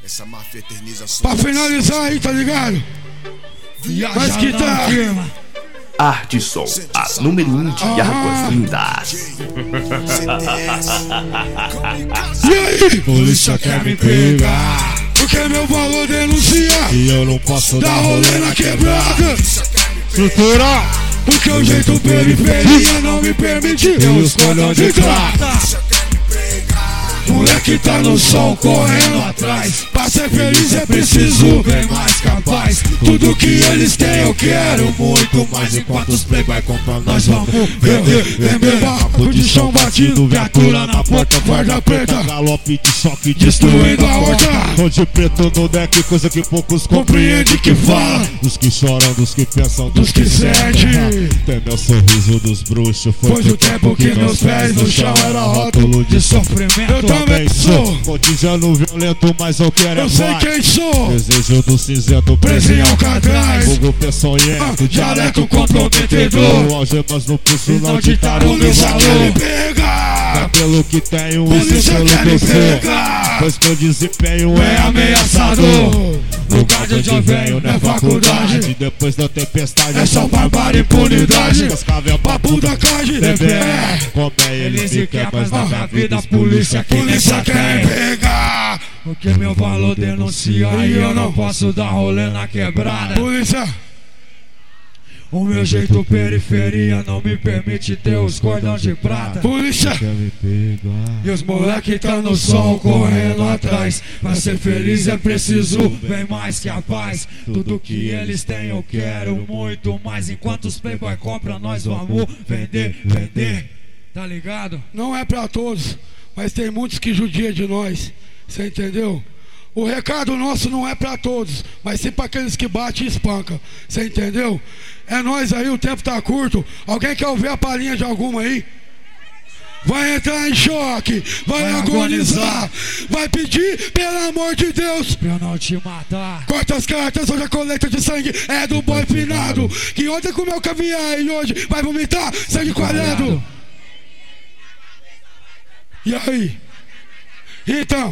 Essa máfia eterniza sua. Pra finalizar aí, tá ligado? Mas que tá. Artisson, a número 1 de Águas Lindas. E aí? Polícia quer me pegar, Porque meu valor denuncia e eu não posso dá dar rolê na quebrada. Estrutura, Porque o jeito periferia não me permite e os cordões de prata. Moleque tá no som correndo atrás. Pra ser feliz é preciso bem mais capaz. Tudo que eles têm eu quero muito mais. Enquanto os playboy compram nós vamos vender. Papo de chão batido, viatura na porta, guarda preta, Galope de choque, destruindo a horta. Tom de preto no deck, coisa que poucos Compreende que fala, Dos que choram, dos que pensam, dos que sentem. Tem meu sorriso dos bruxos. Pois o tempo que meus pés no chão era rótulo de sofrimento. Eu também sou, Cotizando violento, mas eu quero eu sei quem sou. Desejo do cinzento, Preso em Alcatraz, fogo peçonhento, dialeto comprometedor. Algemas no pulso Não não ditaram ditaram meu meu valor. valor. Me pegar, É pelo que tenho, isso polícia pelo quer que me eu sou. pegar. Pois meu desempenho É ameaçador. Lugar de onde eu venho não é faculdade. Depois da tempestade É só barbárie e impunidade. Cascavel, Papo da calle, bebê. Como é eles me quer, mas na minha vida a polícia que me polícia quer me quer. pegar. Porque meu valor denuncia e eu não posso dar rolê na quebrada. Polícia, O meu jeito periferia não me permite ter os cordões de prata. polícia. Quer me pegar. E os moleque tá no sol correndo atrás. Pra ser feliz é preciso bem mais que a paz. Tudo que eles têm eu quero muito mais. Enquanto os playboy compram nós vamos vender, vender. Tá ligado? Não é pra todos, mas tem muitos que judiam de nós. Você entendeu? O recado nosso não é pra todos, mas sim pra aqueles que batem e espancam. Você entendeu? É nós aí, o tempo tá curto. Alguém quer ouvir a palhinha de alguma aí? Vai entrar em choque, vai agonizar, vai pedir pelo amor de Deus Pra eu não te matar. corta as cartas, hoje a coleta de sangue é do boi finado, que ontem comeu caviar e hoje vai vomitar sangue coalhado. E aí? Então,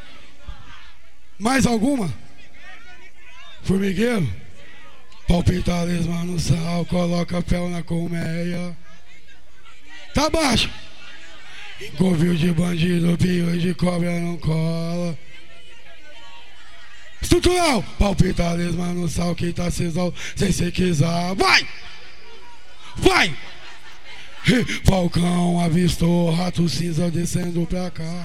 mais alguma? Formigueiro? Palpita a lesma no sal, coloca fel na colmeia. Tá baixo. Covil de bandido, pio de cobra não cola. Estrutural. Palpita a lesma no sal, que tá cisal, sem se quiser. Vai! Vai! Falcão avistou rato cinza descendo pra cá.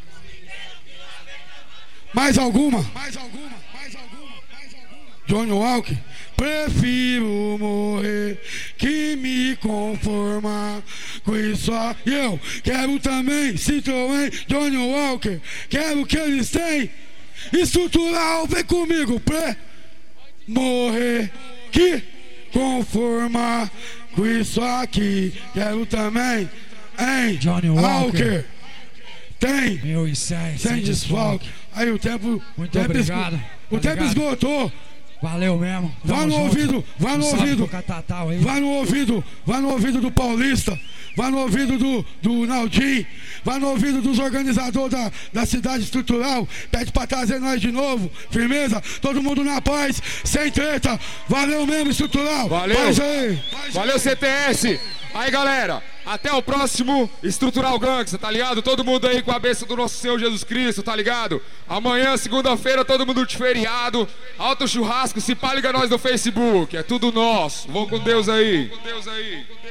Mais alguma? Mais alguma? Mais alguma? Mais alguma? Johnny Walker. Prefiro morrer que me conformar com isso. E eu quero também Citroën, Johnny Walker. Quero que eles têm. Estrutural, vem comigo. Morrer que conformar com isso aqui. Quero também, hein? Johnny Walker. Tem. Meu e sem Desfalque. Aí o tempo. Muito tempo obrigado. O tempo esgotou. Valeu mesmo. Vai Tamo no junto. ouvido, vai no Salve ouvido. pro Catatal aí. Vai no ouvido do Paulista. Vai no ouvido do Naldinho. Vai no ouvido dos organizadores da cidade estrutural. Pede pra trazer nós de novo. Firmeza? Todo mundo na paz, sem treta. Valeu mesmo, estrutural. Valeu. Paz aí. Valeu, CTS. Aí, galera, até o próximo Estrutural Gangsta, tá ligado? Todo mundo aí com a bênção do nosso Senhor Jesus Cristo, tá ligado? Amanhã, segunda-feira, todo mundo de feriado. Alto churrasco, se pá, liga nós no Facebook. É tudo nosso. Vamos com Deus aí. Com Deus aí.